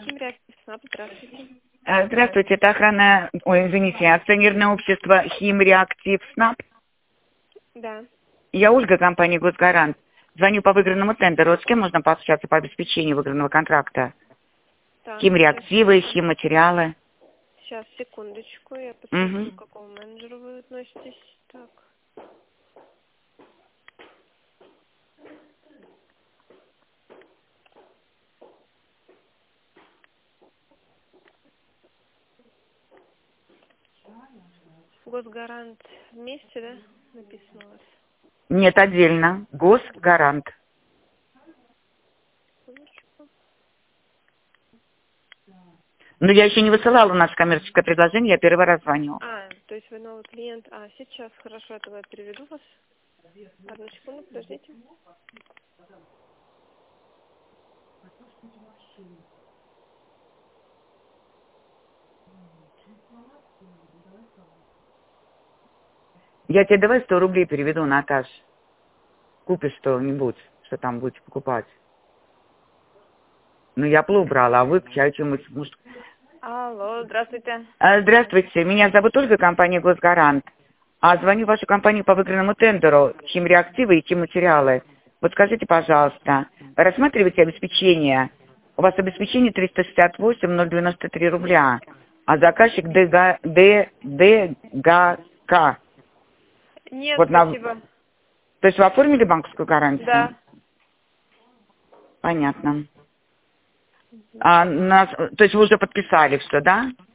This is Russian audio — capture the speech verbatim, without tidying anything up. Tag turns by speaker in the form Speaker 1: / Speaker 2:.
Speaker 1: Химреактив СНАП, здравствуйте.
Speaker 2: А, Здравствуйте, это охрана, ой, извините, акционерное общество Химреактив СНАП.
Speaker 1: Да.
Speaker 2: Я Ольга, компания Госгарант. Звоню по выигранному тендеру. Вот с кем можно пообщаться по обеспечению выигранного контракта?
Speaker 1: Так,
Speaker 2: Химреактивы, химматериалы.
Speaker 1: Сейчас, секундочку, я посмотрю,
Speaker 2: Угу.
Speaker 1: к какому менеджеру вы относитесь. Так. Госгарант вместе, да? Написано у вас.
Speaker 2: Нет, отдельно. Госгарант.
Speaker 1: Секундочку.
Speaker 2: Но я еще не высылала у нас коммерческое предложение, я первый раз звоню.
Speaker 1: А, то есть вы новый клиент. А, сейчас, хорошо, я тогда переведу вас. Одну секунду, подождите.
Speaker 2: Я тебе давай сто рублей переведу, Наташ. Купишь что-нибудь, что там будете покупать. Ну, я плов брала, а вы к чаю чем-нибудь, может.
Speaker 1: Алло, здравствуйте.
Speaker 2: А, Здравствуйте, меня зовут Ольга, компания Госгарант. А звоню в вашу компанию по выигранному тендеру химреактивы и химматериалы. Вот скажите, пожалуйста, рассматриваете обеспечение? У вас обеспечение триста шестьдесят восемь ноль девяносто три рубля, а заказчик ДГ, Д, ДГК.
Speaker 1: Нет,
Speaker 2: Вот на...
Speaker 1: спасибо.
Speaker 2: То есть вы оформили банковскую гарантию?
Speaker 1: Да.
Speaker 2: Понятно. А нас... То есть вы уже подписали все, да?